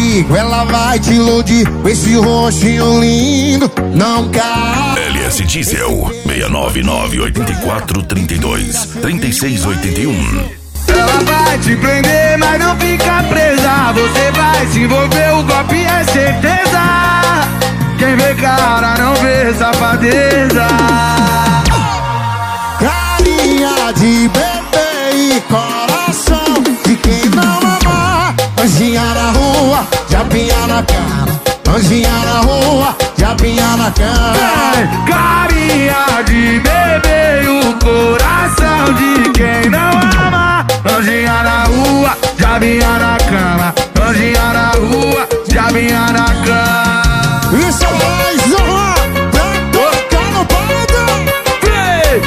perigo, ela vai te iludir com esse rostinho lindo, não cai. LS Diesel 69984323681. Ela vai te prender, mas não fica presa. Você vai se envolver, o golpe é certeza. Quem vê cara não vê safadeza. Carinha de bebê e coração de quem não ama. Anjinha na rua, diabinha na cama. Anjinha na rua, diabinha na cama. Carinha de bebê e o coração de quem não ama. Anjinha na rua, diabinha na cama. Anjinha na rua, diabinha na cama. Isso é mais uma pra tocar no paredão. Vem.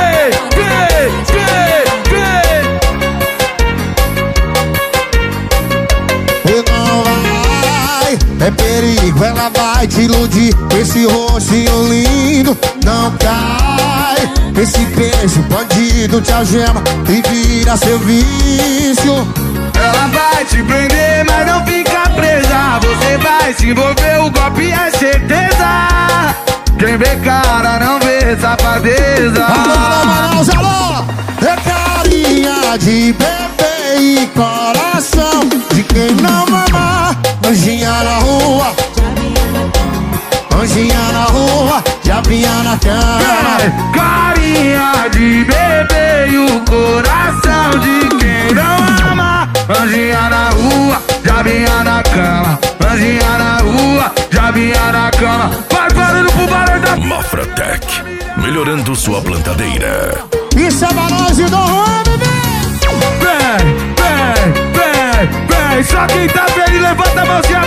E não vai, é perigo, ela vai te iludir com esse rostinho lindo, não cai. Esse beijo bandido te algema e vira seu vício. Ela vai te prender, mas não fica presa. Você vai se envolver, o golpe é certeza. Quem vê cara não vê safadeza. Alô, Manaus, alô! É carinha de bebê e coração de quem não ama. Anjinha na rua, anjinha na rua, diabinha na cama. Carinha de bebê e o coração de quem não ama. Anjinha na rua, diabinha na cama. Anjinha na rua, diabinha na cama. Vai barulho pro barulho da Mafratec, melhorando sua plantadeira. Isso é Manaus e Dom Juan, bebê! Vem. Só quem tá feliz levanta a mãozinha